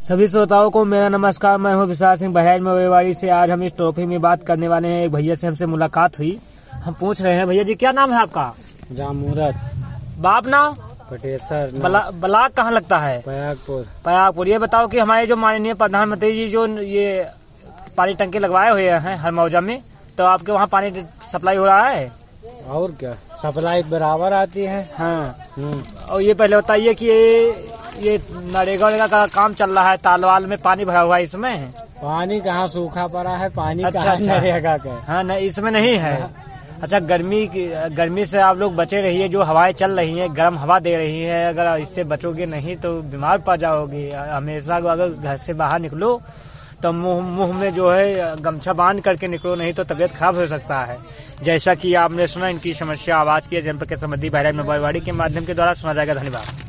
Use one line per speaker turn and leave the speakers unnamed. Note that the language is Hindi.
सभी श्रोताओं को मेरा नमस्कार। मैं हूं विशाल सिंह बहराइच मवेवाड़ी से। आज हम इस टॉपिक में बात करने वाले हैं। एक भैया से हमसे मुलाकात हुई। हम पूछ रहे हैं, भैया जी क्या नाम है आपका?
जामूरत।
बाप नाम?
पटेसर।
ब्लाक कहाँ लगता है? पयागपुर। ये बताओ कि हमारे जो माननीय प्रधानमंत्री जी जो ये पानी टंकी लगवाए हुए हैं हर मौजा में, तो आपके वहाँ पानी सप्लाई हो रहा है?
और क्या, सप्लाई बराबर आती है।
हाँ। और ये पहले बताइए कि ये नरेगा का काम चल रहा है, तालवाल में पानी भरा हुआ है, इसमें
पानी कहाँ सूखा पड़ा है? पानी
अच्छा
नरेगा का?
हाँ, नहीं इसमें नहीं है। अच्छा, गर्मी से आप लोग बचे रहिए। जो हवाएं चल रही हैं, गर्म हवा दे रही है, अगर इससे बचोगे नहीं तो बीमार पड़ जाओगे। हमेशा अगर घर से बाहर निकलो तो मुंह में जो है गमछा बांध करके निकलो, नहीं तो तबीयत खराब हो सकता है। जैसा कि आपने सुना, इनकी समस्या आवाज की जनपद के संबंधी बहराइच मवेवाड़ी के माध्यम के द्वारा सुना जाएगा। धन्यवाद।